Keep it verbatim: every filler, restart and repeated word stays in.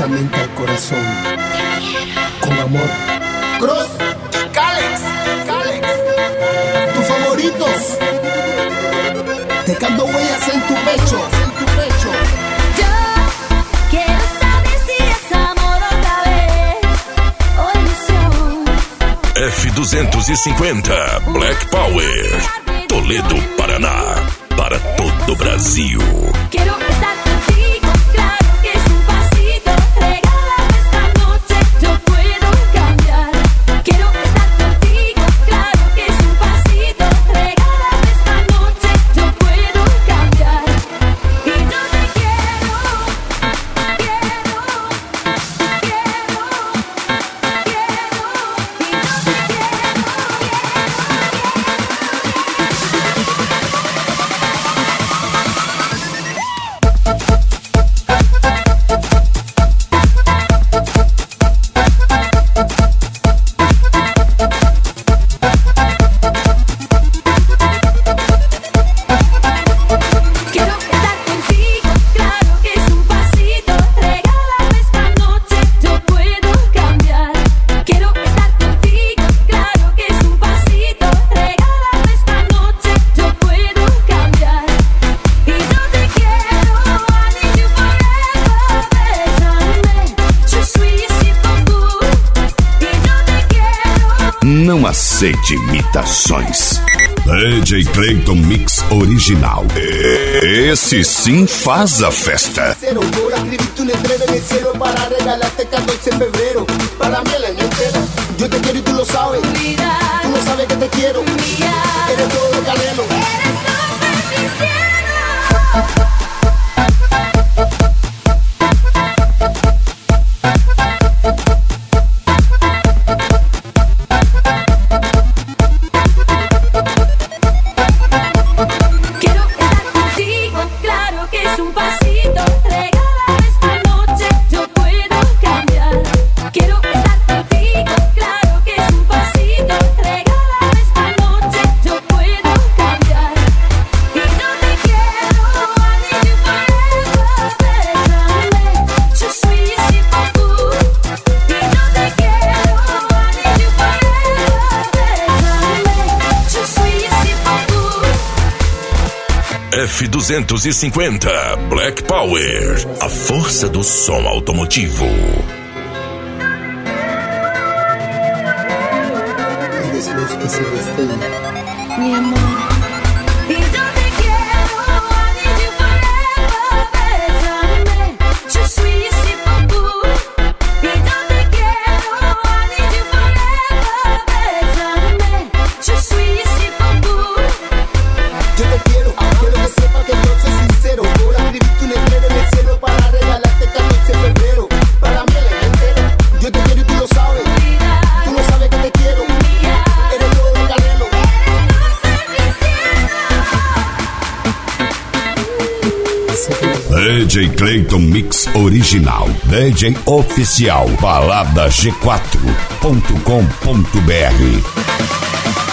directamente al corazón. Con amor. Cross y Calex, Calex. Tus favoritos. Dejando huellas en tu pecho, en tu pecho. Yo quiero saber si es amor otra vez o ilusión. F duzentos e cinquenta Black Power, Toledo, Paraná, para todo o Brasil. Quiero estar contigo, claro que es un pasito. Regálame esta noche, yo puedo cambiar. Quiero estar contigo, claro que es un pasito. Regálame esta noche, yo puedo cambiar. Y yo te quiero, quiero, quiero, quiero. Y yo te quiero, quiero estar contigo, claro que es un pasito. Regálame esta noche, yo puedo cambiar. Quiero estar contigo, claro que es un pasito. Regálame esta noche, yo puedo cambiar. Y yo te quiero, I need you forever. Bésame, je suis ici pour vous. Y yo te quiero. Não aceite imitações. D J Clayton Mix Original. Esse sim faz a festa. Cero, por escribirte un letrero en el cielo para regalarte catorce de febrero. Para mí el año entero. Yo te quiero y tú lo sabes. Tú no sabes que te quiero. Eres todo Canelo. Eres dulce en mi cielo. Quiero estar contigo, claro que es un pasito. Regálame esta noche, yo puedo cambiar. Quiero estar contigo, claro que es un pasito. Regálame esta noche, yo puedo cambiar. Y yo te quiero, I need you forever. Bésame, je suis ici pour vous. Y yo te quiero, I need you forever. Bésame, je suis ici pour vous. F duzentos e cinquenta Black Power, a força do som automotivo. Eres luz que se destella. Mi amor. Y yo te quiero, I need you forever. Bésame, je suis ici pour vous. Y yo te quiero, I need you forever. Bésame, je suis ici pour vous. Yo te quiero, quiero que sepa que yo soy sincero. Por escribirte un letrero en el cielo para regalarte catorce de febrero. Para mí el año entero. Yo te quiero y tú lo sabes. Tú no sabes que te quiero. Eres todo Canelo. D J Clayton Mix Original. D J Oficial. balada g quatro ponto com ponto b r.